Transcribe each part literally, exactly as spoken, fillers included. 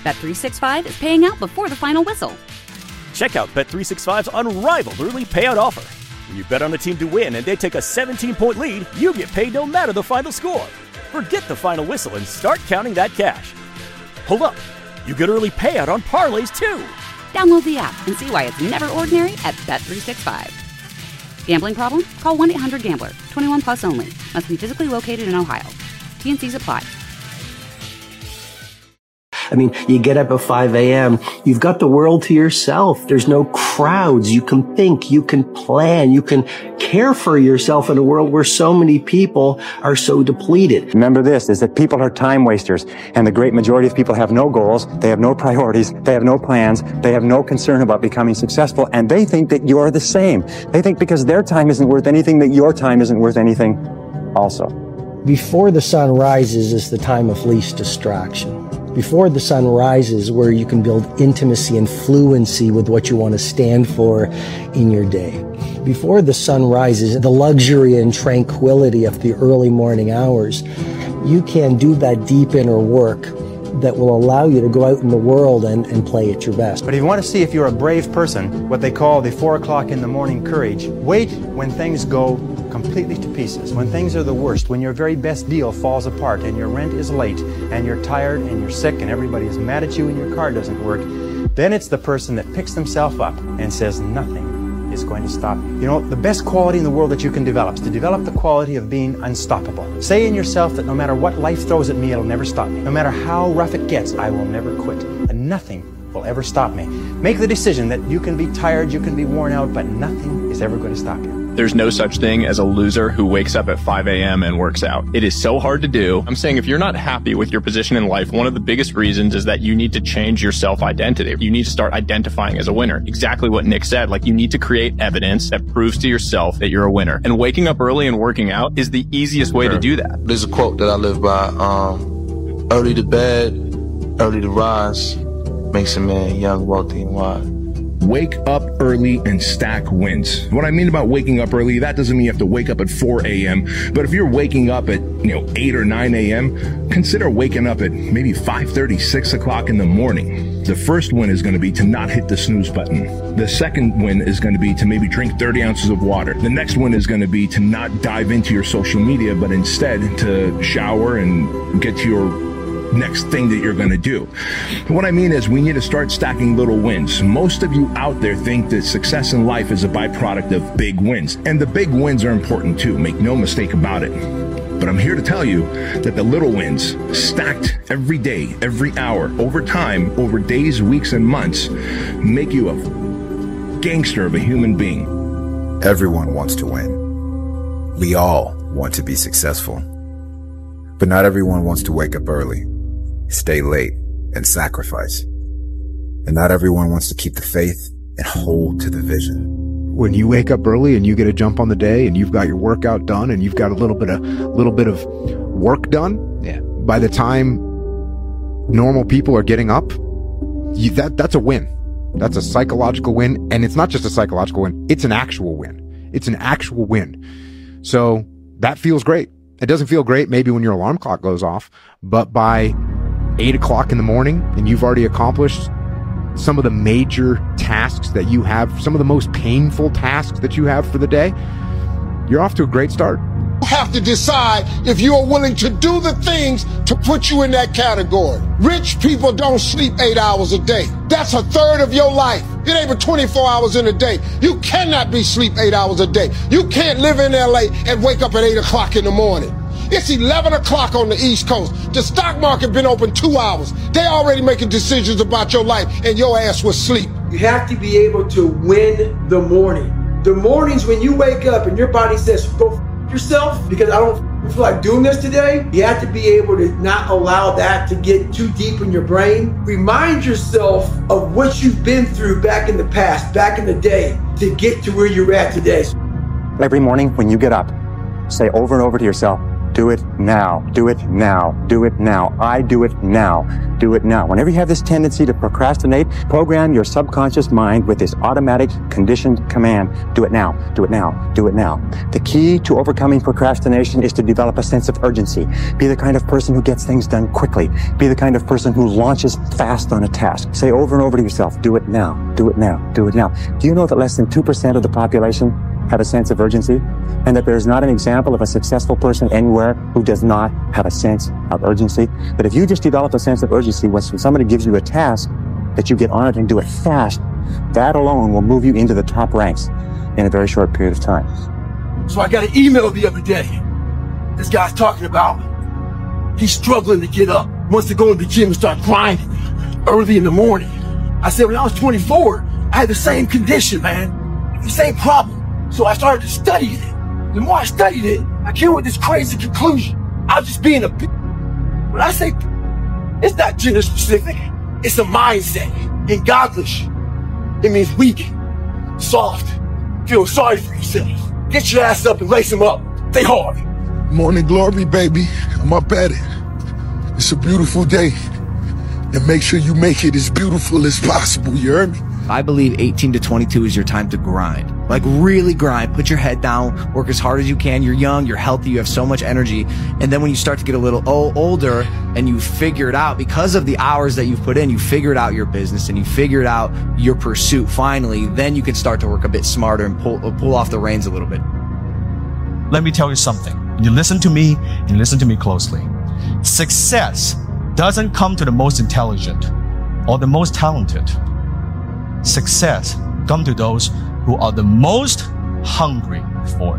Bet three sixty-five is paying out before the final whistle. Check out Bet three sixty-five's unrivaled early payout offer. When you bet on a team to win and they take a seventeen-point lead, you get paid no matter the final score. Forget the final whistle and start counting that cash. Hold up. You get early payout on parlays, too. Download the app and see why it's never ordinary at Bet three sixty-five. Gambling problem? Call one eight hundred gambler. twenty-one plus only. Must be physically located in Ohio. T N Cs apply. I mean, you get up at five a.m., you've got the world to yourself. There's no crowds. You can think, you can plan, you can care for yourself in a world where so many people are so depleted. Remember this, is that people are time wasters, and the great majority of people have no goals, they have no priorities, they have no plans, they have no concern about becoming successful, and they think that you're the same. They think because their time isn't worth anything, that your time isn't worth anything also. Before the sun rises is the time of least distraction. Before the sun rises, where you can build intimacy and fluency with what you want to stand for in your day. Before the sun rises, the luxury and tranquility of the early morning hours, you can do that deep inner work that will allow you to go out in the world and, and play at your best. But if you want to see if you're a brave person, what they call the four o'clock in the morning courage, wait when things go completely to pieces, when things are the worst, when your very best deal falls apart and your rent is late and you're tired and you're sick and everybody is mad at you and your car doesn't work, then it's the person that picks themselves up and says nothing is going to stop you. You know, the best quality in the world that you can develop is to develop the quality of being unstoppable. Say in yourself that no matter what life throws at me, it'll never stop me. No matter how rough it gets, I will never quit. And nothing will ever stop me. Make the decision that you can be tired, you can be worn out, but nothing is ever going to stop you. There's no such thing as a loser who wakes up at five a.m. and works out. It is so hard to do. I'm saying if you're not happy with your position in life, one of the biggest reasons is that you need to change your self-identity. You need to start identifying as a winner. Exactly what Nick said. Like, you need to create evidence that proves to yourself that you're a winner. And waking up early and working out is the easiest way to do that. There's a quote that I live by. Um, early to bed, early to rise, makes a man young, wealthy, and wise. Wake up early and stack wins. What I mean about waking up early, that doesn't mean you have to wake up at four a.m. But if you're waking up at, you know, eight or nine a.m., consider waking up at maybe five thirty, six o'clock in the morning. The first win is going to be to not hit the snooze button. The second win is going to be to maybe drink thirty ounces of water. The next win is going to be to not dive into your social media, but instead to shower and get to your next thing that you're going to do. What I mean is we need to start stacking little wins. Most of you out there think that success in life is a byproduct of big wins. And the big wins are important too, make no mistake about it. But I'm here to tell you that the little wins, stacked every day, every hour, over time, over days, weeks, and months, make you a gangster of a human being. Everyone wants to win. We all want to be successful. But not everyone wants to wake up early, stay late, and sacrifice. And not everyone wants to keep the faith and hold to the vision. When you wake up early and you get a jump on the day and you've got your workout done and you've got a little bit of little bit of work done, yeah. By the time normal people are getting up, you, that that's a win. That's a psychological win, and it's not just a psychological win, it's an actual win. It's an actual win. So that feels great. It doesn't feel great maybe when your alarm clock goes off, but by eight o'clock in the morning and you've already accomplished some of the major tasks that you have, some of the most painful tasks that you have for the day, you're off to a great start. You have to decide if you are willing to do the things to put you in that category. Rich people don't sleep eight hours a day. That's a third of your life. It ain't but twenty-four hours in a day. You cannot be sleep eight hours a day. You can't live in L A and wake up at eight o'clock in the morning. It's eleven o'clock on the East Coast. The stock market been open two hours. They already making decisions about your life and your ass was asleep. You have to be able to win the morning. The mornings when you wake up and your body says, go f yourself because I don't feel like doing this today, you have to be able to not allow that to get too deep in your brain. Remind yourself of what you've been through back in the past, back in the day, to get to where you're at today. Every morning when you get up, say over and over to yourself, Do it now. Do it now. Do it now. I do it now. Do it now. Whenever you have this tendency to procrastinate, program your subconscious mind with this automatic conditioned command. Do it now. Do it now. Do it now. The key to overcoming procrastination is to develop a sense of urgency. Be the kind of person who gets things done quickly. Be the kind of person who launches fast on a task. Say over and over to yourself, do it now. Do it now. Do it now. Do you know that less than two percent of the population have a sense of urgency, and that there's not an example of a successful person anywhere who does not have a sense of urgency? But if you just develop a sense of urgency when somebody gives you a task, that you get on it and do it fast, that alone will move you into the top ranks in a very short period of time. So I got an email the other day. This guy's talking about he's struggling to get up, wants to go in the gym and start grinding early in the morning. I said, when I was twenty-four, I had the same condition, man, the same problem. So I started to study it. The more I studied it, I came with this crazy conclusion. I was just being a b****. When I say b****, it's not gender specific. It's a mindset. In Godlish, it means weak, soft, feel sorry for yourself. Get your ass up and lace them up. Stay hard. Morning glory, baby. I'm up at it. It's a beautiful day. And make sure you make it as beautiful as possible, you heard me? I believe eighteen to twenty-two is your time to grind. Like really grind, put your head down, work as hard as you can. You're young, you're healthy, you have so much energy. And then when you start to get a little o- older and you figure it out, because of the hours that you've put in, you figured out your business and you figured out your pursuit finally, then you can start to work a bit smarter and pull, pull off the reins a little bit. Let me tell you something. You listen to me and listen to me closely. Success doesn't come to the most intelligent or the most talented. Success comes to those who are the most hungry for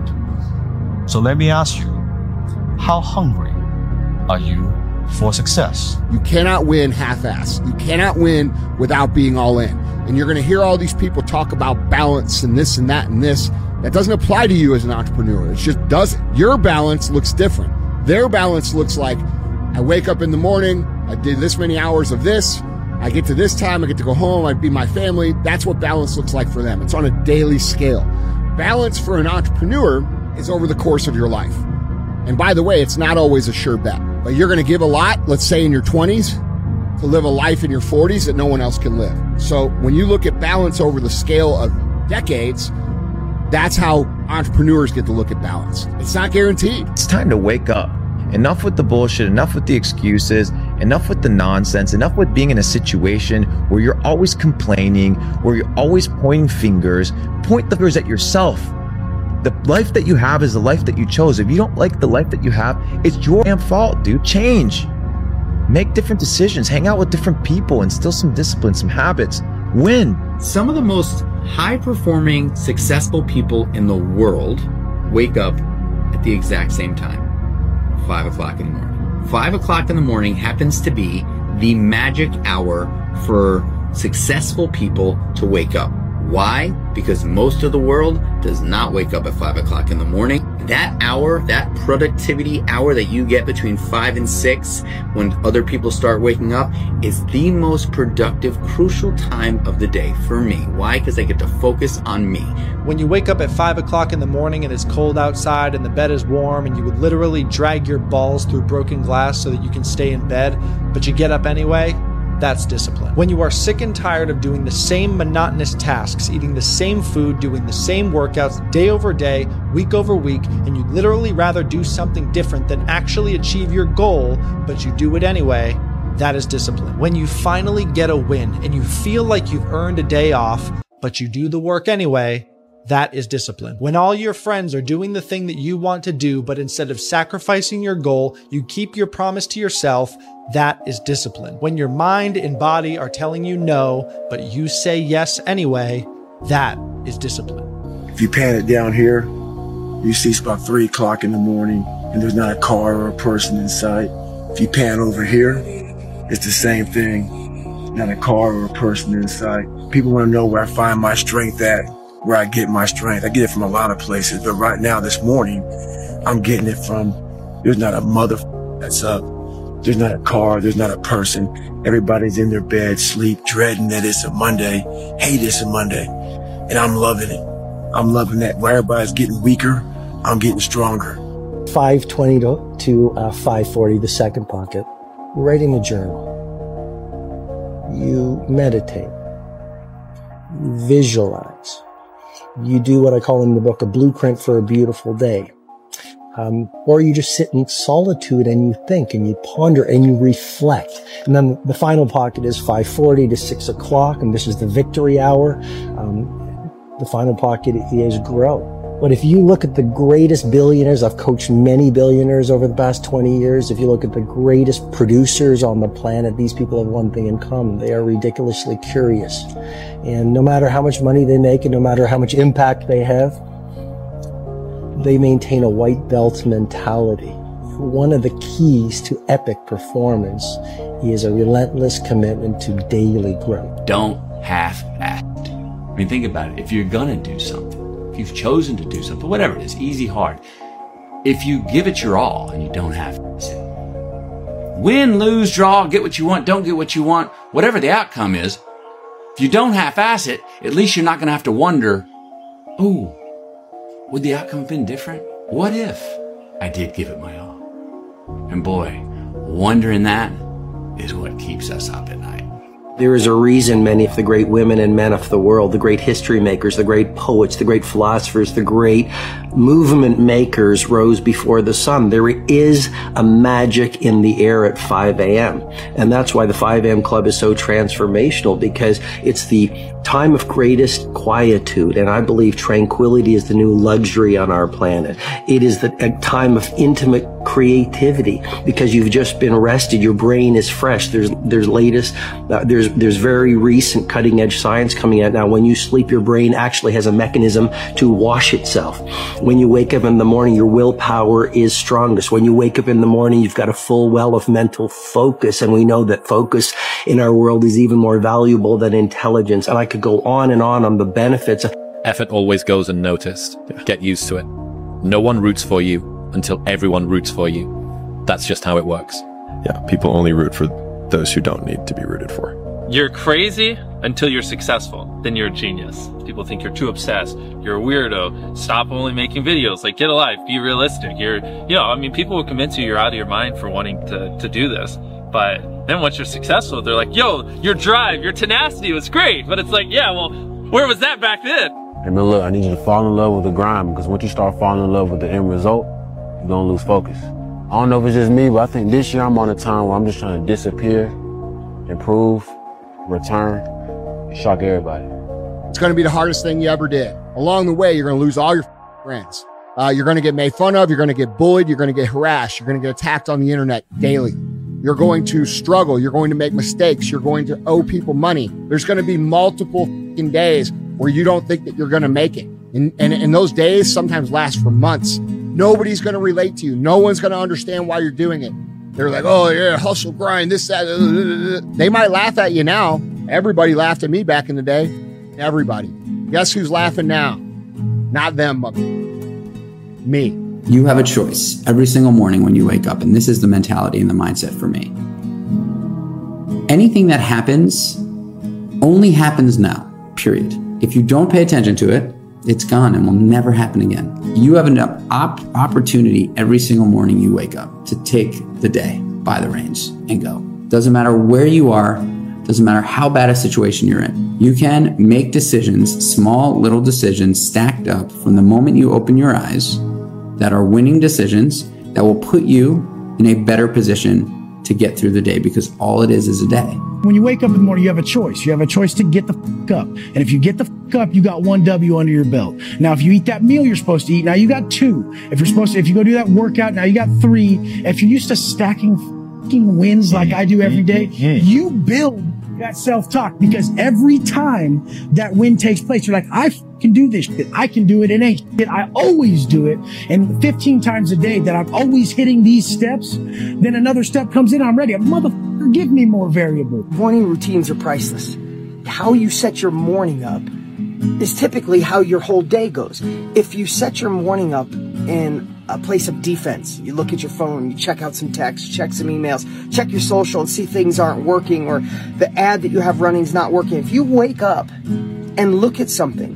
it. So let me ask you, how hungry are you for success? You cannot win half-ass. You cannot win without being all in. And you're going to hear all these people talk about balance and this and that and this. That doesn't apply to you as an entrepreneur. It just doesn't. Your balance looks different. Their balance looks like, I wake up in the morning, I did this many hours of this, I get to this time, I get to go home, I be my family. That's what balance looks like for them. It's on a daily scale. Balance for an entrepreneur is over the course of your life. And by the way, it's not always a sure bet. But you're going to give a lot, let's say in your twenties, to live a life in your forties that no one else can live. So when you look at balance over the scale of decades, that's how entrepreneurs get to look at balance. It's not guaranteed. It's time to wake up. Enough with the bullshit, enough with the excuses, enough with the nonsense, enough with being in a situation where you're always complaining, where you're always pointing fingers. Point the fingers at yourself. The life that you have is the life that you chose. If you don't like the life that you have, it's your damn fault, dude. Change. Make different decisions. Hang out with different people. Instill some discipline, some habits. Win. Some of the most high-performing, successful people in the world wake up at the exact same time. Five o'clock in the morning. Five o'clock in the morning happens to be the magic hour for successful people to wake up. Why? Because most of the world does not wake up at five o'clock in the morning. That hour, that productivity hour that you get between five and six when other people start waking up is the most productive, crucial time of the day for me. Why? Because I get to focus on me. When you wake up at five o'clock in the morning and it's cold outside and the bed is warm and you would literally drag your balls through broken glass so that you can stay in bed, but you get up anyway, that's discipline. When you are sick and tired of doing the same monotonous tasks, eating the same food, doing the same workouts day over day, week over week, and you'd literally rather do something different than actually achieve your goal, but you do it anyway, that is discipline. When you finally get a win and you feel like you've earned a day off, but you do the work anyway, that is discipline. When all your friends are doing the thing that you want to do, but instead of sacrificing your goal, you keep your promise to yourself, that is discipline. When your mind and body are telling you no, but you say yes anyway, that is discipline. If you pan it down here, you see it's about three o'clock in the morning and there's not a car or a person in sight. If you pan over here, it's the same thing. Not a car or a person in sight. People want to know where I find my strength at, where I get my strength. I get it from a lot of places, but right now, this morning, I'm getting it from, there's not a mother that's up. There's not a car. There's not a person. Everybody's in their bed, sleep, dreading that it's a Monday. Hey, it's a Monday. And I'm loving it. I'm loving that. Where everybody's getting weaker, I'm getting stronger. five twenty to, to uh, five forty, the second pocket, you write in a journal. You meditate. You visualize. You do what I call in the book a blueprint for a beautiful day. Um, or you just sit in solitude and you think and you ponder and you reflect. And then the final pocket is five forty to six o'clock, and this is the victory hour. Um, the final pocket is grow. But if you look at the greatest billionaires, I've coached many billionaires over the past twenty years. If you look at the greatest producers on the planet, these people have one thing in common. They are ridiculously curious. And no matter how much money they make and no matter how much impact they have, they maintain a white belt mentality. One of the keys to epic performance is a relentless commitment to daily growth. Don't half-ass it. I mean, think about it. If you're gonna do something, if you've chosen to do something, whatever it is, easy, hard, if you give it your all and you don't half-ass it, win, lose, draw, get what you want, don't get what you want, whatever the outcome is, if you don't half-ass it, at least you're not gonna have to wonder, oh, would the outcome have been different? What if I did give it my all? And boy, wondering that is what keeps us up at night. There is a reason many of the great women and men of the world, the great history makers, the great poets, the great philosophers, the great movement makers rose before the sun. There is a magic in the air at five a.m. And that's why the five a.m. Club is so transformational, because it's the time of greatest quietude. And I believe tranquility is the new luxury on our planet. It is the a time of intimate creativity because you've just been rested. Your brain is fresh. There's, there's latest, uh, there's, there's very recent cutting edge science coming out now. When you sleep, your brain actually has a mechanism to wash itself. When you wake up in the morning, your willpower is strongest. When you wake up in the morning, you've got a full well of mental focus. And we know that focus in our world is even more valuable than intelligence. And I could go on and on on the benefits. Effort always goes unnoticed. Get used to it. No one roots for you until everyone roots for you. That's just how it works. Yeah, people only root for those who don't need to be rooted for. You're crazy until you're successful. Then you're a genius. People think you're too obsessed. You're a weirdo. Stop only making videos. Like, get a life. Be realistic. You're, you know, I mean, people will convince you you're out of your mind for wanting to, to do this. But then once you're successful, they're like, yo, your drive, your tenacity was great. But it's like, yeah, well, where was that back then? Hey man, look, I need you to fall in love with the grind, because once you start falling in love with the end result, you're gonna lose focus. I don't know if it's just me, but I think this year I'm on a time where I'm just trying to disappear, improve, return, and shock everybody. It's gonna be the hardest thing you ever did. Along the way, you're gonna lose all your friends. Uh, you're gonna get made fun of, you're gonna get bullied, you're gonna get harassed, you're gonna get attacked on the internet daily. You're going to struggle, you're going to make mistakes, you're going to owe people money. There's gonna be multiple days where you don't think that you're gonna make it. And, and, and those days sometimes last for months. Nobody's going to relate to you. No one's going to understand why you're doing it. They're like, oh, yeah, hustle, grind, this, that. Uh, uh, uh. They might laugh at you now. Everybody laughed at me back in the day. Everybody. Guess who's laughing now? Not them, but me. You have a choice every single morning when you wake up, and this is the mentality and the mindset for me. Anything that happens only happens now, period. If you don't pay attention to it, it's gone and will never happen again. You have an op- opportunity every single morning you wake up to take the day by the reins and go. Doesn't matter where you are, doesn't matter how bad a situation you're in. You can make decisions, small little decisions stacked up from the moment you open your eyes that are winning decisions that will put you in a better position to get through the day, because all it is is a day. When you wake up in the morning, you have a choice. You have a choice to get the fuck up. And if you get the fuck up, you got one W under your belt. Now, if you eat that meal you're supposed to eat, now you got two. If you're supposed to, if you go do that workout, now you got three. If you're used to stacking fucking wins like I do every day, you build that self-talk, because every time that win takes place, you're like, I can do this shit. I can do it. It ain't shit. I always do it. And fifteen times a day that I'm always hitting these steps, then another step comes in, I'm ready. Motherfucker, give me more variable. Morning routines are priceless. How you set your morning up is typically how your whole day goes. If you set your morning up in a place of defense, you look at your phone, you check out some texts, check some emails, check your social and see things aren't working, or the ad that you have running is not working. If you wake up and look at something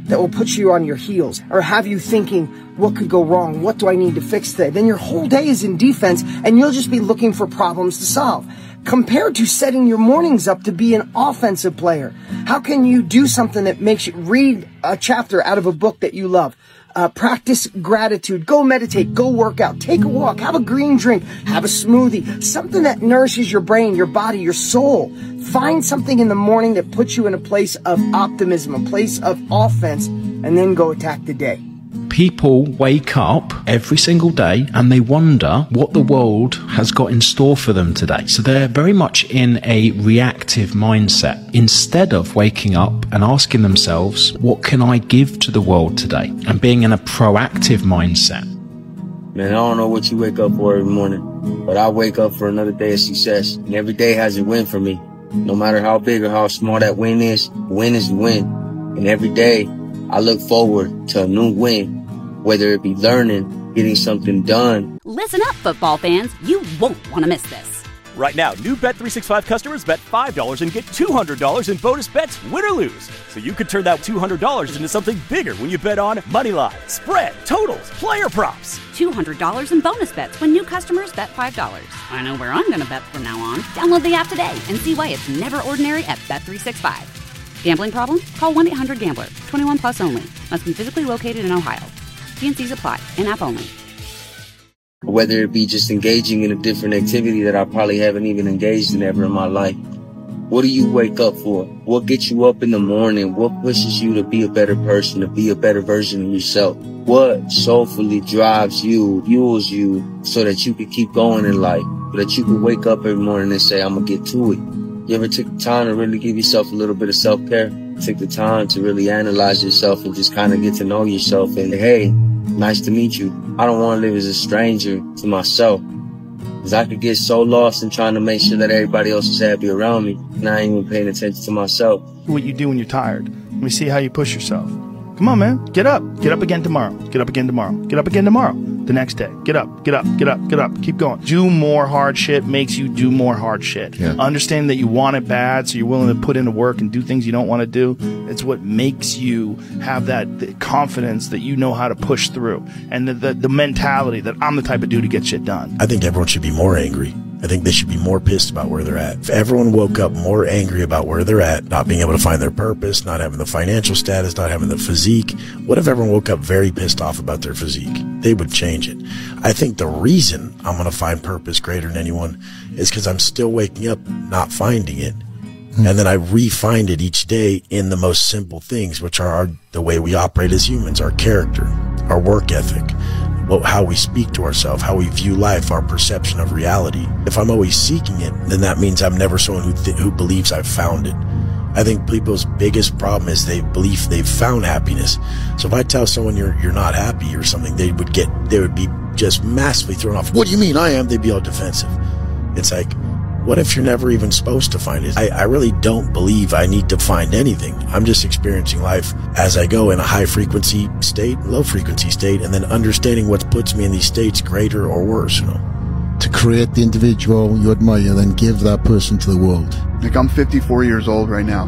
that will put you on your heels or have you thinking, what could go wrong? What do I need to fix today? Then your whole day is in defense and you'll just be looking for problems to solve. Compared to setting your mornings up to be an offensive player. How can you do something that makes you read a chapter out of a book that you love? Uh, practice gratitude, go meditate, go work out, take a walk, have a green drink, have a smoothie, something that nourishes your brain, your body, your soul. Find something in the morning that puts you in a place of optimism, a place of offense, and then go attack the day. People wake up every single day and they wonder what the world has got in store for them today. So they're very much in a reactive mindset instead of waking up and asking themselves, what can I give to the world today? And being in a proactive mindset. Man, I don't know what you wake up for every morning, but I wake up for another day of success. And every day has a win for me. No matter how big or how small that win is, win is the win. And every day I look forward to a new win. Whether it be learning, getting something done. Listen up, football fans. You won't want to miss this. Right now, new Bet three sixty-five customers bet five dollars and get two hundred dollars in bonus bets, win or lose. So you could turn that two hundred dollars into something bigger when you bet on money line, spread, totals, player props. two hundred dollars in bonus bets when new customers bet five dollars. I know where I'm going to bet from now on. Download the app today and see why it's never ordinary at Bet three sixty-five. Gambling problem? Call one eight hundred gambler. twenty-one plus only. Must be physically located in Ohio. T and C's apply. In-app only. Whether it be just engaging in a different activity that I probably haven't even engaged in ever in my life. What do you wake up for? What gets you up in the morning? What pushes you to be a better person, to be a better version of yourself? What soulfully drives you, fuels you so that you can keep going in life, so that you can wake up every morning and say, I'm going to get to it. You ever took the time to really give yourself a little bit of self-care? Take the time to really analyze yourself and just kind of get to know yourself and, hey, nice to meet you. I don't want to live as a stranger to myself, because I could get so lost in trying to make sure that everybody else is happy around me and I ain't even paying attention to myself. What you do when you're tired. Let me see how you push yourself. Come on, man. Get up. Get up again tomorrow. Get up again tomorrow. Get up again tomorrow. The next day. Get up. Get up. Get up. Get up. Keep going. Do more hard shit makes you do more hard shit. Yeah. Understand that you want it bad, so you're willing to put into work and do things you don't want to do. It's what makes you have that the confidence that you know how to push through. And the, the, the mentality that I'm the type of dude to get shit done. I think everyone should be more angry. I think they should be more pissed about where they're at. If everyone woke up more angry about where they're at, not being able to find their purpose, not having the financial status, not having the physique, what if everyone woke up very pissed off about their physique? They would change it. I think the reason I'm going to find purpose greater than anyone is because I'm still waking up not finding it. Mm-hmm. And then I re-find it each day in the most simple things, which are our, the way we operate as humans, our character, our work ethic, how we speak to ourselves, how we view life, our perception of reality. If I'm always seeking it, then that means I'm never someone who th- who believes I've found it. I think people's biggest problem is they believe they've found happiness. So if I tell someone you're you're not happy or something, they would get they would be just massively thrown off. What do you mean I am? They'd be all defensive. It's like, what if you're never even supposed to find it? I, I really don't believe I need to find anything. I'm just experiencing life as I go in a high frequency state, low frequency state, and then understanding what puts me in these states, greater or worse, you know. To create the individual you admire, then give that person to the world. Like, I'm fifty-four years old right now.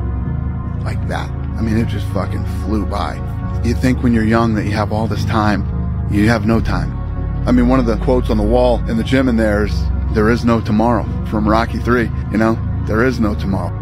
Like that. I mean, it just fucking flew by. You think when you're young that you have all this time. You have no time. I mean, one of the quotes on the wall in the gym in there is, there is no tomorrow, from Rocky three, you know? There is no tomorrow.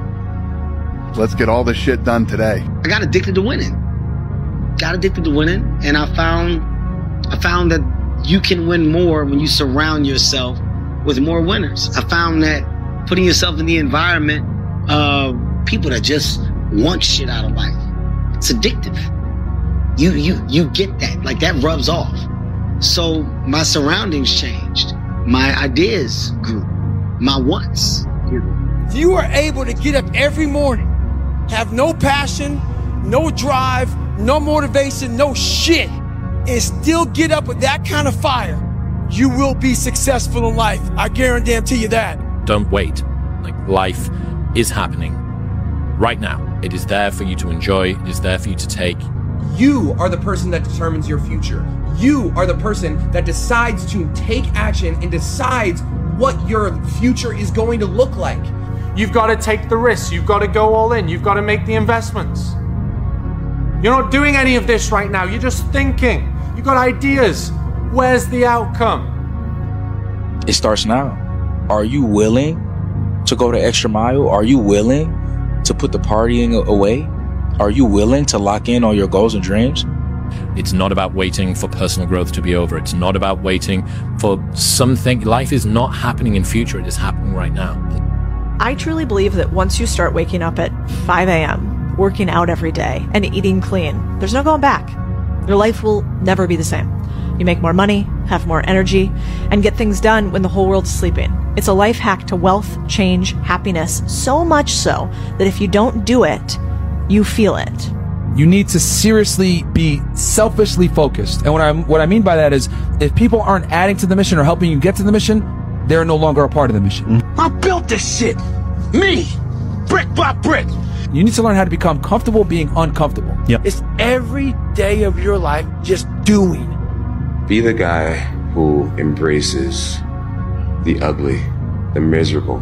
Let's get all this shit done today. I got addicted to winning. Got addicted to winning, and I found I found that you can win more when you surround yourself with more winners. I found that putting yourself in the environment of people that just want shit out of life, it's addictive. You you you get that, like that rubs off. So my surroundings changed. My ideas grew. My wants grew. If you are able to get up every morning, have no passion, no drive, no motivation, no shit, and still get up with that kind of fire, you will be successful in life. I guarantee you that. Don't wait. Like, life is happening right now. It is there for you to enjoy. It is there for you to take. You are the person that determines your future. You are the person that decides to take action and decides what your future is going to look like. You've got to take the risks. You've got to go all in. You've got to make the investments. You're not doing any of this right now. You're just thinking. You got ideas. Where's the outcome? It starts now. Are you willing to go the extra mile? Are you willing to put the partying away? Are you willing to lock in on your goals and dreams? It's not about waiting for personal growth to be over. It's not about waiting for something. Life is not happening in future. It is happening right now. I truly believe that once you start waking up at five a.m., working out every day, and eating clean, there's no going back. Your life will never be the same. You make more money, have more energy, and get things done when the whole world is sleeping. It's a life hack to wealth, change, happiness, so much so that if you don't do it, you feel it. You need to seriously be selfishly focused. And what I what I mean by that is, if people aren't adding to the mission or helping you get to the mission, they're no longer a part of the mission. I built this shit. Me. Brick by brick. You need to learn how to become comfortable being uncomfortable. Yep. It's every day of your life just doing. Be the guy who embraces the ugly, the miserable.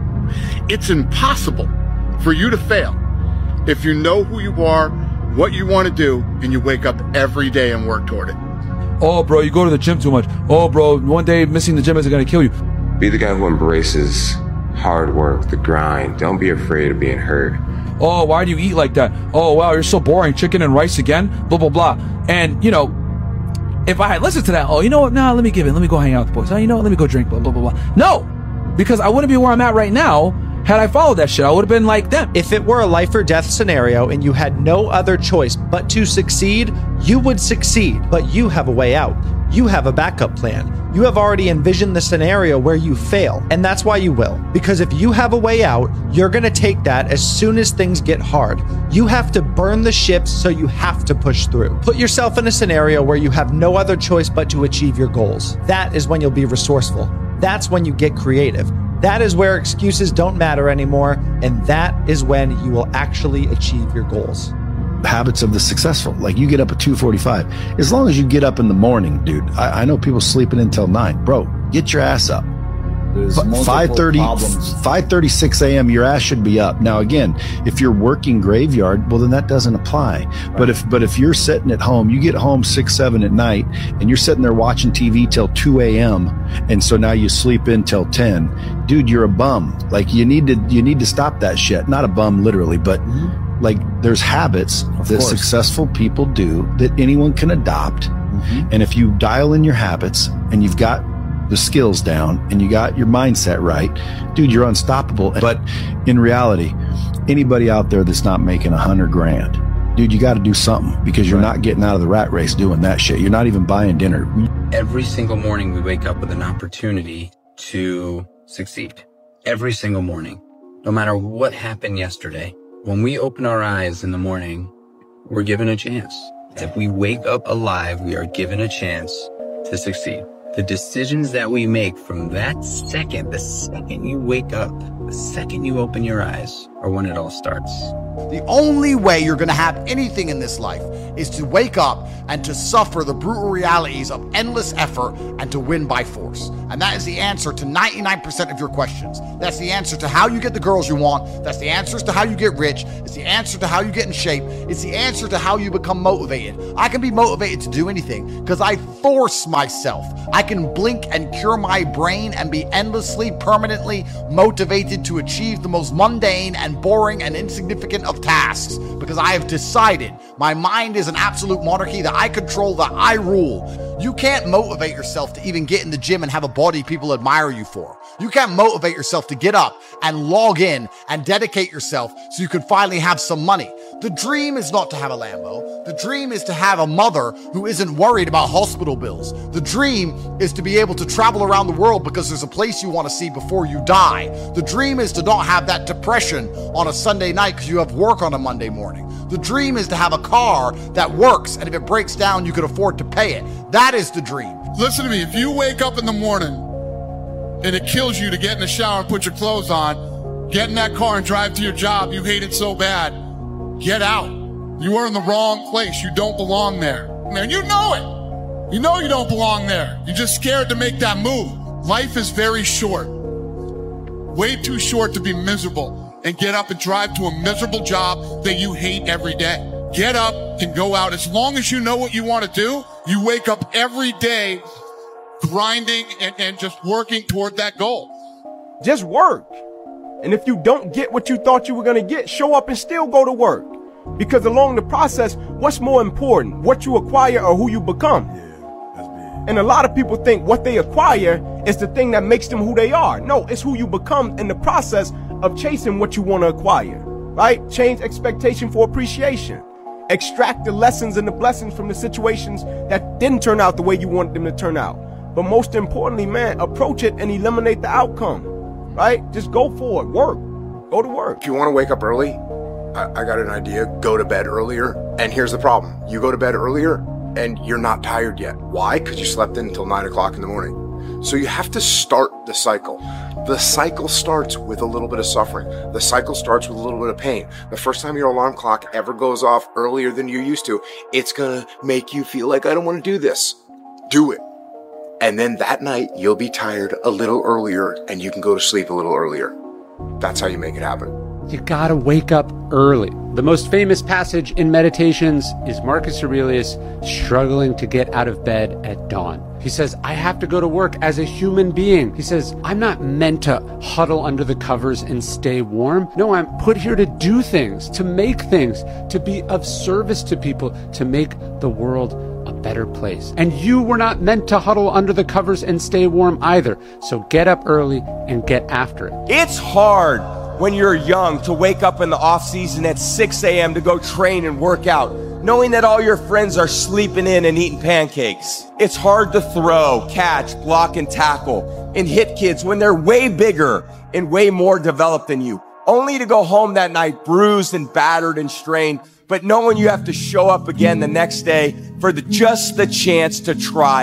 It's impossible for you to fail if you know who you are, what you want to do, and you wake up every day and work toward it. Oh, bro, you go to the gym too much. Oh, bro, one day missing the gym isn't going to kill you. Be the guy who embraces hard work, the grind. Don't be afraid of being hurt. Oh, why do you eat like that? Oh, wow, you're so boring. Chicken and rice again? Blah, blah, blah. And, you know, if I had listened to that, oh, you know what? Nah, let me give it. Let me go hang out with the boys. Oh, you know what? Let me go drink, blah, blah, blah, blah. No, because I wouldn't be where I'm at right now. Had I followed that shit, I would have been like them. If it were a life or death scenario and you had no other choice but to succeed, you would succeed, but you have a way out. You have a backup plan. You have already envisioned the scenario where you fail, and that's why you will. Because if you have a way out, you're going to take that as soon as things get hard. You have to burn the ships, so you have to push through. Put yourself in a scenario where you have no other choice but to achieve your goals. That is when you'll be resourceful. That's when you get creative. That is where excuses don't matter anymore, and that is when you will actually achieve your goals. Habits of the successful. Like, you get up at two forty-five. As long as you get up in the morning, dude. I, I know people sleeping until nine. Bro, get your ass up. five thirty, five thirty, six a.m. your ass should be up. Now, again, if you're working graveyard, well, then that doesn't apply. Right. But if but if you're sitting at home, you get home six, seven at night, and you're sitting there watching T V till two a.m., and so now you sleep in till ten, dude, you're a bum. Like, you need to you need to stop that shit. Not a bum literally, but mm-hmm. like, there's habits of that course. Successful people do that anyone can adopt. Mm-hmm. And if you dial in your habits and you've got the skills down and you got your mindset right, dude, you're unstoppable. But in reality, anybody out there that's not making a hundred grand, dude, you got to do something, because you're right. not getting out of the rat race doing that shit. You're not even buying dinner. Every single morning we wake up with an opportunity to succeed. Every single morning, no matter what happened yesterday, when we open our eyes in the morning, we're given a chance. If we wake up alive, we are given a chance to succeed. The decisions that we make from that second, the second you wake up, the second you open your eyes, are when it all starts. The only way you're going to have anything in this life is to wake up and to suffer the brutal realities of endless effort and to win by force. And that is the answer to ninety-nine percent of your questions. That's the answer to how you get the girls you want. That's the answers to how you get rich. It's the answer to how you get in shape. It's the answer to how you become motivated. I can be motivated to do anything because I force myself. I can blink and cure my brain and be endlessly, permanently motivated to achieve the most mundane and boring and insignificant of tasks, because I have decided my mind is an absolute monarchy that I control, that I rule. You can't motivate yourself to even get in the gym and have a body people admire you for. You can't motivate yourself to get up and log in and dedicate yourself so you can finally have some money. The dream is not to have a Lambo. The dream is to have a mother who isn't worried about hospital bills. The dream is to be able to travel around the world because there's a place you want to see before you die. The dream is to not have that depression on a Sunday night because you have work on a Monday morning. The dream is to have a car that works, and if it breaks down, you can afford to pay it. That is the dream. Listen to me. If you wake up in the morning and it kills you to get in the shower and put your clothes on, get in that car and drive to your job you hate it so bad, get out. You are in the wrong place. You don't belong there. Man, you know it. You know you don't belong there. You're just scared to make that move. Life is very short. Way too short to be miserable and get up and drive to a miserable job that you hate every day. get up and go out. As long as you know what you want to do, you wake up every day grinding and, and just working toward that goal. Just work. And if you don't get what you thought you were going to get, show up and still go to work. Because along the process, what's more important, what you acquire or who you become? And a lot of people think what they acquire is the thing that makes them who they are. No, it's who you become in the process of chasing what you want to acquire, right? Change expectation for appreciation. Extract the lessons and the blessings from the situations that didn't turn out the way you wanted them to turn out. But most importantly, man, approach it and eliminate the outcome, right? Just go for it. Work. Go to work. If you want to wake up early, I, I got an idea. Go to bed earlier. And here's the problem. You go to bed earlier and you're not tired yet. Why? Because you slept in until nine o'clock in the morning. So you have to start the cycle. The cycle starts with a little bit of suffering. The cycle starts with a little bit of pain. The first time your alarm clock ever goes off earlier than you're used to, it's gonna make you feel like, I don't want to do this. Do it. And then that night, you'll be tired a little earlier and you can go to sleep a little earlier. That's how you make it happen. You gotta wake up early. The most famous passage in Meditations is Marcus Aurelius struggling to get out of bed at dawn. He says, I have to go to work as a human being. He says, I'm not meant to huddle under the covers and stay warm. No, I'm put here to do things, to make things, to be of service to people, to make the world a better place. And you were not meant to huddle under the covers and stay warm either. So get up early and get after it. It's hard when you're young to wake up in the off season at six a.m. to go train and work out, knowing that all your friends are sleeping in and eating pancakes. It's hard to throw, catch, block, and tackle and hit kids when they're way bigger and way more developed than you, only to go home that night bruised and battered and strained, but knowing you have to show up again the next day for the, just the chance to try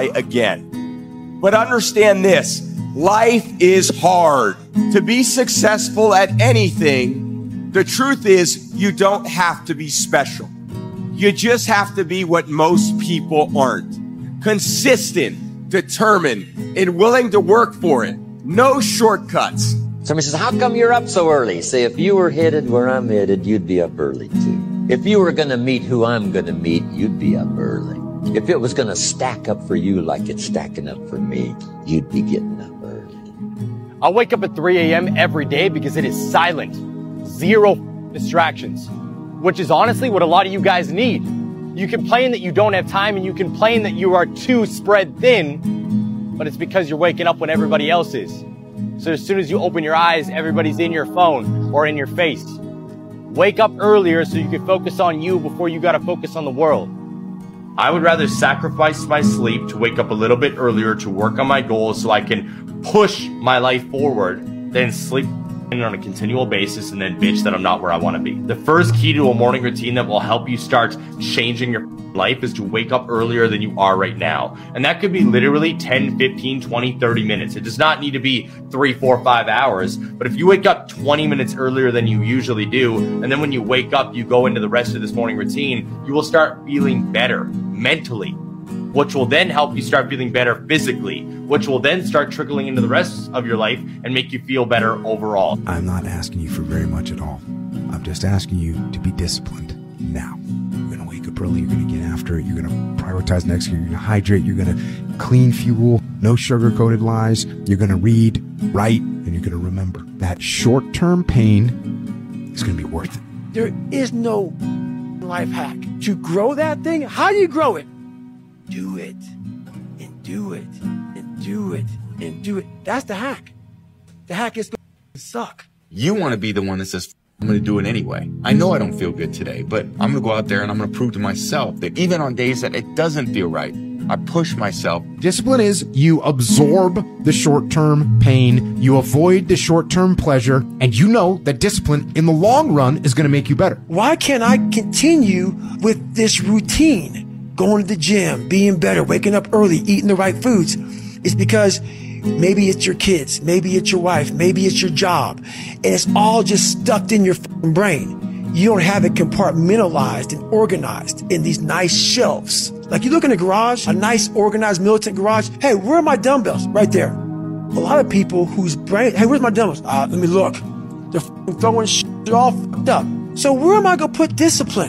again. But understand this, life is hard. To be successful at anything, the truth is you don't have to be special. You just have to be what most people aren't. Consistent, determined, and willing to work for it. No shortcuts. Somebody says, how come you're up so early? Say, if you were headed where I'm headed, you'd be up early too. If you were going to meet who I'm going to meet, you'd be up early. If it was going to stack up for you like it's stacking up for me, you'd be getting up early. I wake up at three a.m. every day because it is silent. Zero distractions. Which is honestly what a lot of you guys need. You complain that you don't have time and you complain that you are too spread thin, but it's because you're waking up when everybody else is. So as soon as you open your eyes, everybody's in your phone or in your face. Wake up earlier so you can focus on you before you gotta focus on the world. I would rather sacrifice my sleep to wake up a little bit earlier to work on my goals so I can push my life forward than sleep on a continual basis and then bitch that I'm not where I want to be. The first key to a morning routine that will help you start changing your life is to wake up earlier than you are right now. And that could be literally ten, fifteen, twenty, thirty minutes. It does not need to be three, four, five hours. But if you wake up twenty minutes earlier than you usually do, and then when you wake up, you go into the rest of this morning routine, you will start feeling better mentally, which will then help you start feeling better physically, which will then start trickling into the rest of your life and make you feel better overall. I'm not asking you for very much at all. I'm just asking you to be disciplined now. You're going to wake up early. You're going to get after it. You're going to prioritize next year. You're going to hydrate. You're going to clean fuel. No sugar-coated lies. You're going to read, write, and you're going to remember. That short-term pain is going to be worth it. There is no life hack. To grow that thing, how do you grow it? Do it, and do it, and do it, and do it. That's the hack. The hack is going to suck. You want to be the one that says, I'm going to do it anyway. I know I don't feel good today, but I'm going to go out there and I'm going to prove to myself that even on days that it doesn't feel right, I push myself. Discipline is you absorb the short-term pain, you avoid the short-term pleasure, and you know that discipline in the long run is going to make you better. Why can't I continue with this routine? Going to the gym, being better, waking up early, eating the right foods. It's because maybe it's your kids, maybe it's your wife, maybe it's your job, and it's all just stuck in your brain. You don't have it compartmentalized and organized in these nice shelves. Like you look in a garage, a nice organized militant garage. Hey, where are my dumbbells? Right there. A lot of people whose brain, hey, where's my dumbbells? Uh, let me look. They're throwing shit all fucked up. So where am I going to put discipline?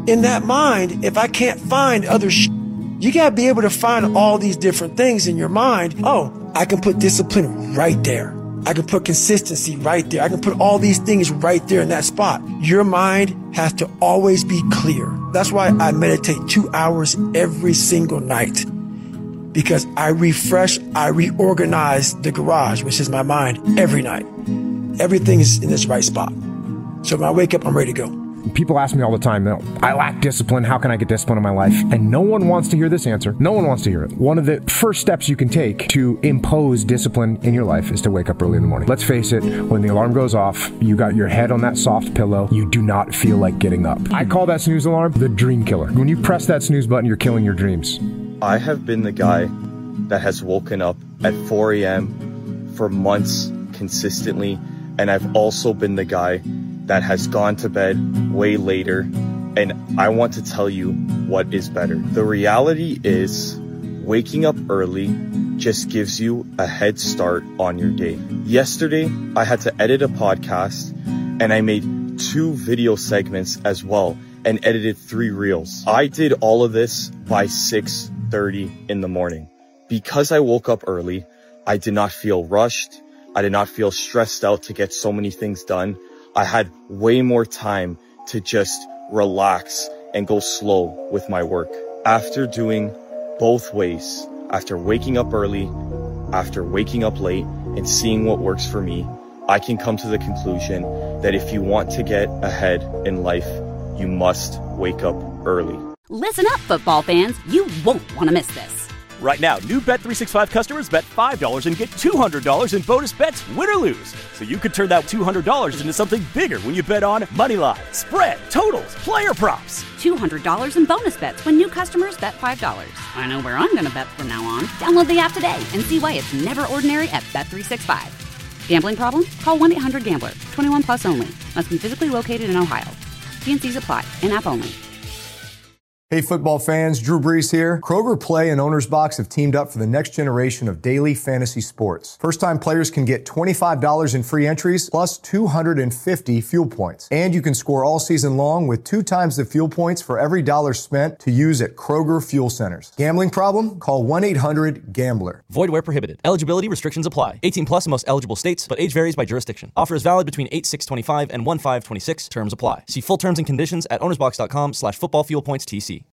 in that mind, if I can't find other sh- you got to be able to find all these different things in your mind. Oh, I can put discipline right there. I can put consistency right there. I can put all these things right there in that spot. Your mind has to always be clear. That's why I meditate two hours every single night, because I refresh, I reorganize the garage, which is my mind, every night. Everything is in this right spot. So when I wake up, I'm ready to go. People ask me all the time, though, I lack discipline. How can I get discipline in my life? And no one wants to hear this answer. No one wants to hear it. One of the first steps you can take to impose discipline in your life is to wake up early in the morning. Let's face it, when the alarm goes off, you got your head on that soft pillow, you do not feel like getting up. I call that snooze alarm the dream killer. When you press that snooze button, you're killing your dreams. I have been the guy that has woken up at four a.m. for months consistently, and I've also been the guy that has gone to bed way later, and I want to tell you what is better. The reality is, waking up early just gives you a head start on your day. Yesterday, I had to edit a podcast, and I made two video segments as well, and edited three reels. I did all of this by six thirty in the morning. Because I woke up early, I did not feel rushed. I did not feel stressed out to get so many things done. I had way more time to just relax and go slow with my work. After doing both ways, after waking up early, after waking up late, and seeing what works for me, I can come to the conclusion that if you want to get ahead in life, you must wake up early. Listen up, football fans. You won't want to miss this. Right now, new Bet three sixty-five customers bet five dollars and get two hundred dollars in bonus bets, win or lose. So you could turn that two hundred dollars into something bigger when you bet on money line, spread, totals, player props. two hundred dollars in bonus bets when new customers bet five dollars. I know where I'm going to bet from now on. Download the app today and see why it's never ordinary at Bet three sixty-five. Gambling problem? Call one eight hundred gambler. twenty-one plus only. Must be physically located in Ohio. T and C's apply. In-app only. Hey football fans, Drew Brees here. Kroger Play and Owner's Box have teamed up for the next generation of daily fantasy sports. First-time players can get twenty-five dollars in free entries plus two hundred fifty fuel points. And you can score all season long with two times the fuel points for every dollar spent to use at Kroger Fuel Centers. Gambling problem? Call one eight hundred gambler. Void where prohibited. Eligibility restrictions apply. eighteen plus in most eligible states, but age varies by jurisdiction. Offer is valid between eight six twenty-five and one five twenty-six. Terms apply. See full terms and conditions at ownersbox dot com slash football fuel points T C.